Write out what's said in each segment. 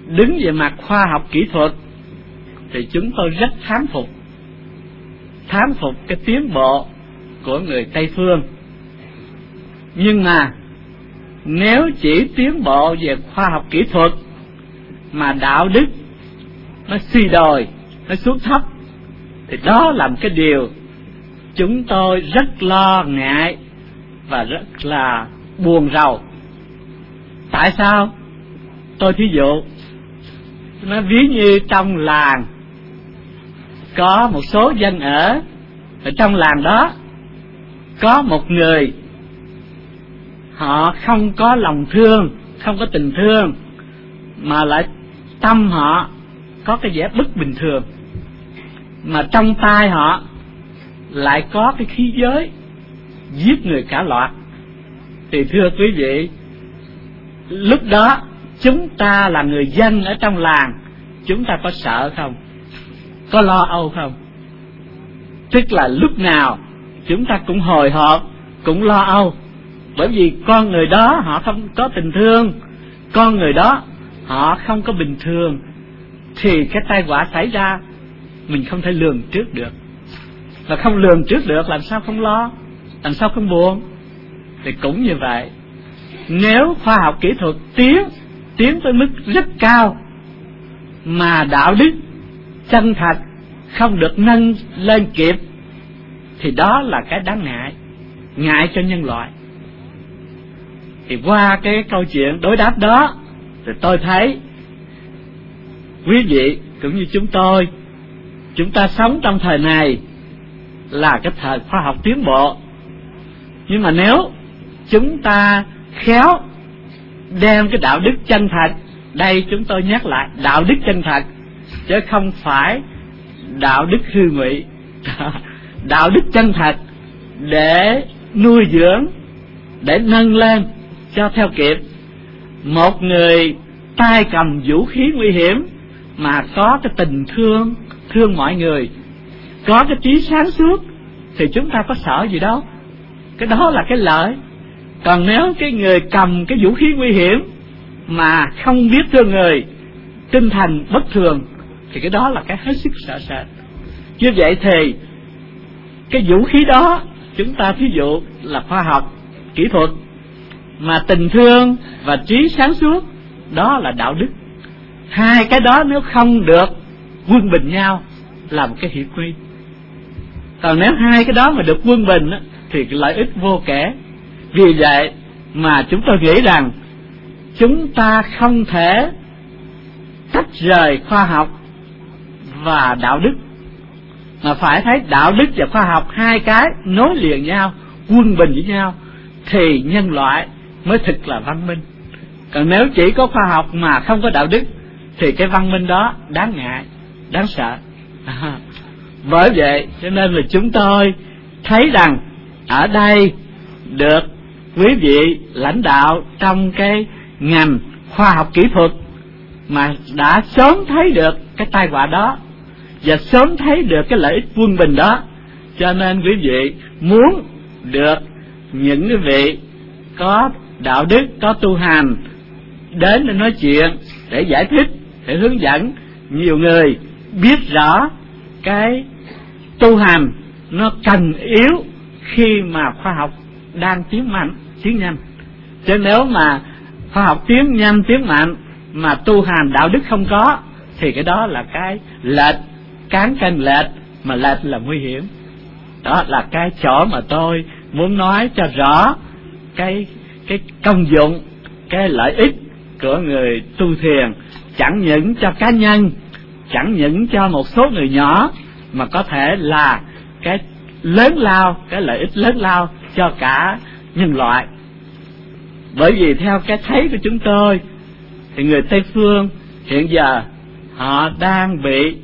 đứng về mặt khoa học kỹ thuật thì chúng tôi rất thán phục cái tiến bộ của người Tây phương. Nhưng mà nếu chỉ tiến bộ về khoa học kỹ thuật mà đạo đức nó suy đồi, nó xuống thấp, thì đó là một cái điều chúng tôi rất lo ngại và rất là buồn rầu. Tại sao? Tôi thí dụ, nó ví như trong làng có một số dân ở trong làng đó, có một người họ không có lòng thương, không có tình thương, mà lại tâm họ có cái vẻ bất bình thường, mà trong tay họ lại có cái khí giới giết người cả loạt. Thì thưa quý vị, lúc đó chúng ta là người dân ở trong làng, chúng ta có sợ không? Có lo âu không? Tức là lúc nào chúng ta cũng hồi hộp, cũng lo âu, bởi vì con người đó họ không có tình thương, con người đó họ không có bình thường, thì cái tai họa xảy ra mình không thể lường trước được. Và không lường trước được làm sao không lo, làm sao không buồn. Thì cũng như vậy, nếu khoa học kỹ thuật tiến tới mức rất cao mà đạo đức chân thật không được nâng lên kịp, thì đó là cái đáng ngại cho nhân loại. Thì qua cái câu chuyện đối đáp đó, thì tôi thấy quý vị cũng như chúng ta sống trong thời này là cái thời khoa học tiến bộ. Nhưng mà nếu chúng ta khéo đem cái đạo đức chân thật, đây chúng tôi nhắc lại, đạo đức chân thật chứ không phải đạo đức hư ngụy, đạo đức chân thật để nuôi dưỡng, để nâng lên cho theo kịp. Một người tay cầm vũ khí nguy hiểm mà có cái tình thương mọi người, có cái trí sáng suốt, thì chúng ta có sợ gì đâu. Cái đó là cái lợi. Còn nếu cái người cầm cái vũ khí nguy hiểm mà không biết thương người, tinh thần bất thường, thì cái đó là cái hết sức sợ sệt. Như vậy thì cái vũ khí đó, chúng ta thí dụ là khoa học kỹ thuật, mà tình thương và trí sáng suốt đó là đạo đức. Hai cái đó nếu không được quân bình nhau là một cái hiểm nguy. Còn nếu hai cái đó mà được quân bình thì cái lợi ích vô kể. Vì vậy mà chúng tôi nghĩ rằng chúng ta không thể tách rời khoa học và đạo đức, mà phải thấy đạo đức và khoa học hai cái nối liền nhau, quân bình với nhau, thì nhân loại mới thực là văn minh. Còn nếu chỉ có khoa học mà không có đạo đức thì cái văn minh đó đáng ngại, đáng sợ. Bởi vậy cho nên là chúng tôi thấy rằng ở đây được quý vị lãnh đạo trong cái ngành khoa học kỹ thuật mà đã sớm thấy được cái tai họa đó và sớm thấy được cái lợi ích quân bình đó, cho nên quý vị muốn được những cái vị có đạo đức, có tu hành đến để nói chuyện, để giải thích, để hướng dẫn nhiều người biết rõ cái tu hành nó cần yếu khi mà khoa học đang tiến mạnh, tiến nhanh. Chứ nếu mà khoa học tiến nhanh, tiến mạnh mà tu hành đạo đức không có, thì cái đó là cái lệch, cán cân lệch, mà lệch là nguy hiểm. Đó là cái chỗ mà tôi muốn nói cho rõ cái công dụng, cái lợi ích của người tu thiền, chẳng những cho cá nhân, chẳng những cho một số người nhỏ, mà có thể là cái lớn lao, cái lợi ích lớn lao cho cả nhân loại. Bởi vì theo cái thấy của chúng tôi thì người Tây phương hiện giờ họ đang bị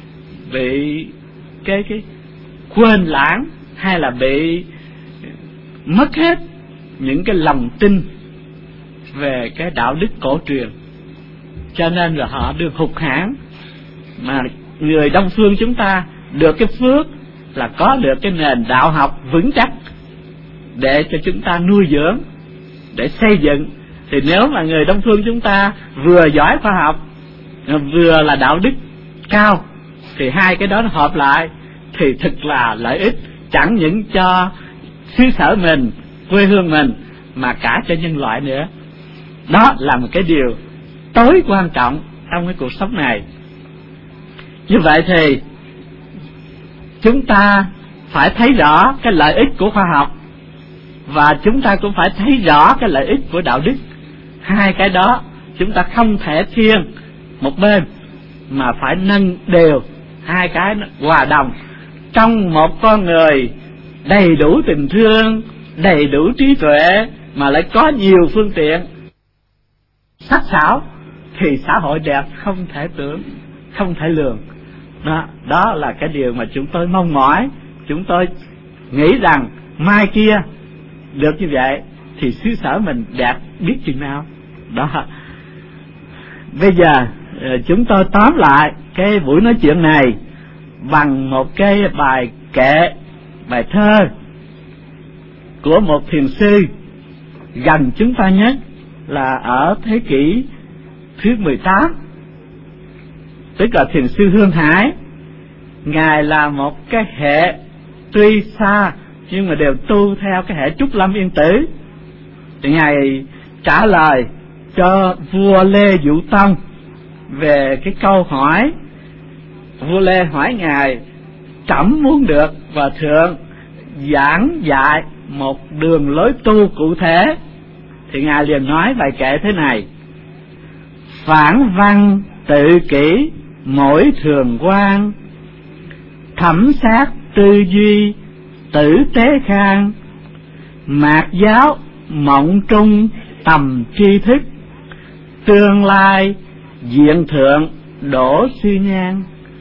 cái quên lãng, hay là bị mất hết những cái lòng tin về cái đạo đức cổ truyền, cho nên là họ được hụt hẫng. Mà người Đông phương chúng ta được cái phước là có được cái nền đạo học vững chắc để cho chúng ta nuôi dưỡng, để xây dựng. Thì nếu mà người Đông phương chúng ta vừa giỏi khoa học vừa là đạo đức cao, thì hai cái đó nó hợp lại thì thật là lợi ích, chẳng những cho xứ sở mình, quê hương mình, mà cả cho nhân loại nữa. Đó là một cái điều tối quan trọng trong cái cuộc sống này. Như vậy thì chúng ta phải thấy rõ cái lợi ích của khoa học, và chúng ta cũng phải thấy rõ cái lợi ích của đạo đức. Hai cái đó chúng ta không thể thiên một bên, mà phải nâng đều hai cái hòa đồng trong một con người đầy đủ tình thương, đầy đủ trí tuệ, mà lại có nhiều phương tiện sắc sảo, thì xã hội đẹp không thể tưởng, không thể lường. Đó là cái điều mà chúng tôi mong mỏi. Chúng tôi nghĩ rằng mai kia được như vậy thì xứ sở mình đẹp biết chừng nào. Đó. Bây giờ chúng tôi tóm lại cái buổi nói chuyện này bằng một cái bài kệ, bài thơ của một thiền sư gần chúng ta nhất, là ở thế kỷ thứ 18, tức là thiền sư Hương Hải. Ngài là một cái hệ tuy xa nhưng mà đều tu theo cái hệ Trúc Lâm Yên Tử. Thì Ngài trả lời cho vua Lê Dụ Tông về cái câu hỏi. Vua Lê hỏi Ngài: trẫm muốn được Hòa Thượng giảng dạy một đường lối tu cụ thể. Thì Ngài liền nói bài kệ thế này: phản văn tự kỷ mỗi thường quan, thẩm sát tư duy tử tế khang, mạt giáo mộng trung tầm tri thức, tương lai diện thượng đổ suy nhan.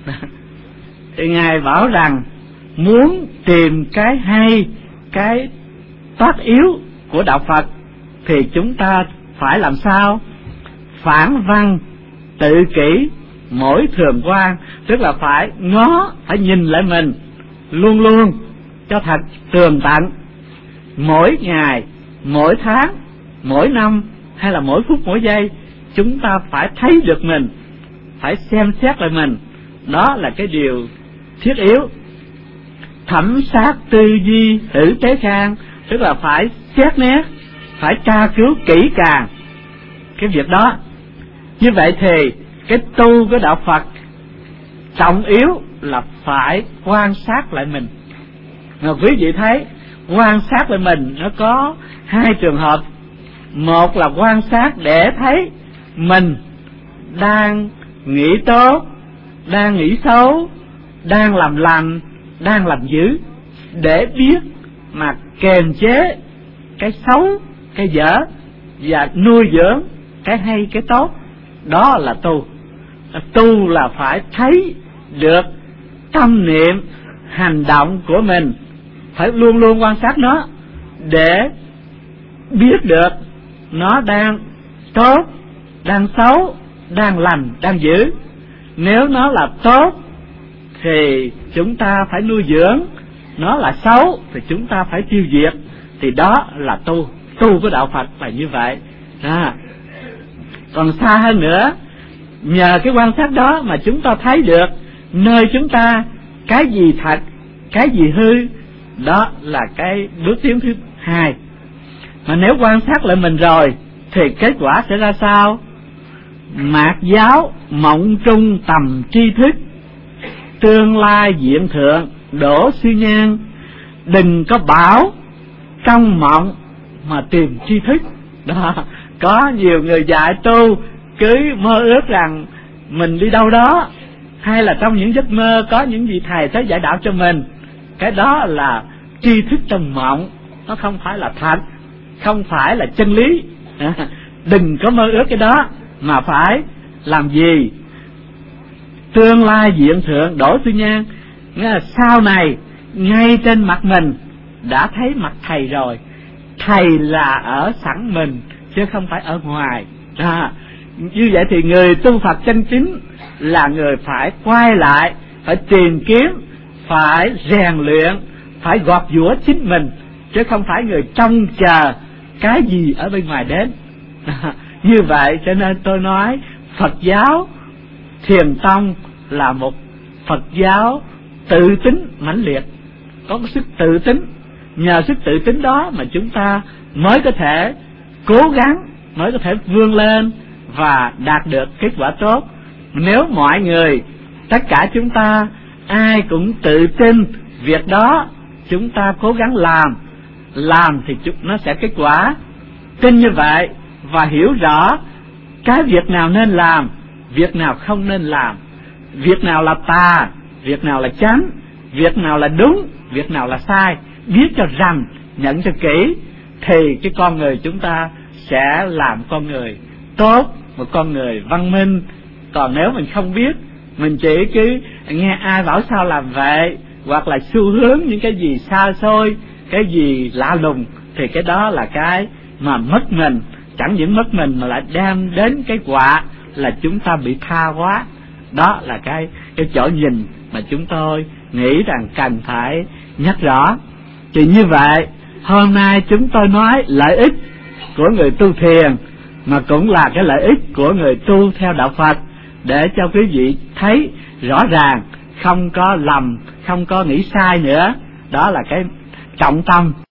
Thì Ngài bảo rằng muốn tìm cái hay, cái tốt yếu của đạo Phật thì chúng ta phải làm sao? Phản văn tự kỷ mỗi thường quan, tức là phải ngó, phải nhìn lại mình luôn luôn cho thật tường tận. Mỗi ngày, mỗi tháng, mỗi năm, hay là mỗi phút mỗi giây, chúng ta phải thấy được mình, phải xem xét lại mình. Đó là cái điều thiết yếu. Thẩm sát tư duy tử tế khang, tức là phải xét nét, phải tra cứu kỹ càng cái việc đó. Như vậy thì cái tu của đạo Phật trọng yếu là phải quan sát lại mình. Mà quý vị thấy quan sát lại mình nó có hai trường hợp. Một là quan sát để thấy mình đang nghĩ tốt, đang nghĩ xấu, đang làm lành, đang làm dữ, để biết mà kềm chế cái xấu, cái dở, và nuôi dưỡng cái hay, cái tốt. Đó là tu. Tu là phải thấy được tâm niệm, hành động của mình, phải luôn luôn quan sát nó để biết được nó đang tốt, đang xấu, đang lành, đang dữ. Nếu nó là tốt thì chúng ta phải nuôi dưỡng, nó là xấu thì chúng ta phải tiêu diệt. Thì đó là tu. Tu của đạo Phật là như vậy. Còn xa hơn nữa, nhờ cái quan sát đó mà chúng ta thấy được nơi chúng ta cái gì thật, cái gì hư. Đó là cái bước tiến thứ hai. Mà nếu quan sát lại mình rồi thì kết quả sẽ ra sao? Mạt giáo mộng trung tầm tri thức, tương lai diện thượng đổ suy nhan. Đừng có bảo trong mộng mà tìm tri thức. Đó, có nhiều người dạy tu cứ mơ ước rằng mình đi đâu đó, hay là trong những giấc mơ có những vị thầy tới giải đạo cho mình. Cái đó là tri thức trong mộng, nó không phải là thật, không phải là chân lý. Đừng có mơ ước cái đó, mà phải làm gì? Tương lai diện thượng đổ suy nhan. Nghĩa là sau này ngay trên mặt mình đã thấy mặt thầy rồi. Thầy là ở sẵn mình chứ không phải ở ngoài. Như vậy thì người tu Phật chân chính là người phải quay lại, phải tìm kiếm, phải rèn luyện, phải gọt giũa chính mình, chứ không phải người trông chờ cái gì ở bên ngoài đến. Như vậy cho nên tôi nói Phật giáo Thiền tông là một Phật giáo tự tính mãnh liệt, có cái sức tự tính. Nhờ sức tự tính đó mà chúng ta mới có thể cố gắng, mới có thể vươn lên và đạt được kết quả tốt. Nếu mọi người, tất cả chúng ta ai cũng tự tin việc đó, chúng ta cố gắng làm thì nó sẽ kết quả. Tin như vậy và hiểu rõ cái việc nào nên làm, việc nào không nên làm, việc nào là tà, việc nào là chánh, việc nào là đúng, việc nào là sai, biết cho rành, nhận cho kỹ, thì cái con người chúng ta sẽ làm con người tốt, một con người văn minh. Còn nếu mình không biết, mình chỉ cứ nghe ai bảo sao làm vậy, hoặc là xu hướng những cái gì xa xôi, cái gì lạ lùng, thì cái đó là cái mà mất mình. Chẳng những mất mình mà lại đem đến cái quả là chúng ta bị tha hóa. Đó là cái chỗ nhìn mà chúng tôi nghĩ rằng cần phải nhắc rõ. Thì như vậy, hôm nay chúng tôi nói lợi ích của người tu thiền, mà cũng là cái lợi ích của người tu theo đạo Phật, để cho quý vị thấy rõ ràng, không có lầm, không có nghĩ sai nữa. Đó là cái trọng tâm.